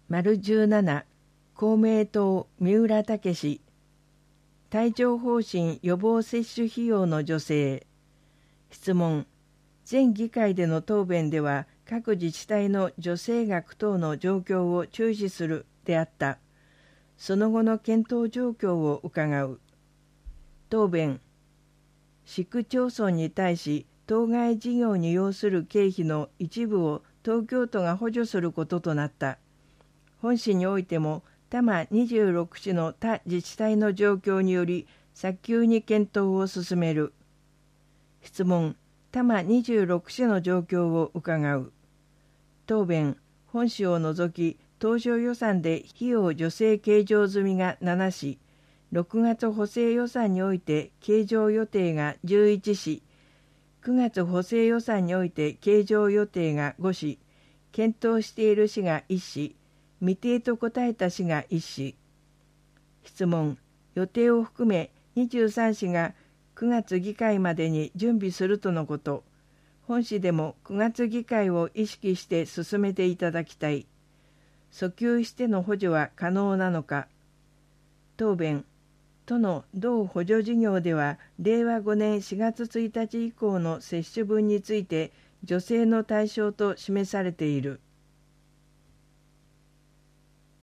17公明党三浦武史帯状疱疹予防接種費用の助成。質問。前議会での答弁では各自治体の助成額等の状況を注視するであった。その後の検討状況を伺う。答弁。市区町村に対し当該事業に要する経費の一部を東京都が補助することとなった。本市においても多摩26市の他自治体の状況により早急に検討を進める。質問。多摩26市の状況を伺う。答弁。本市を除き当初予算で費用助成計上済みが7市、6月補正予算において計上予定が11市、9月補正予算において計上予定が5市、検討している市が1市、未定と答えた市が1市。質問。予定を含め23市が9月議会までに準備するとのこと。本市でも9月議会を意識して進めていただきたい。訴求しての補助は可能なのか。答弁。都の同補助事業では令和5年4月1日以降の接種分について助成の対象と示されている。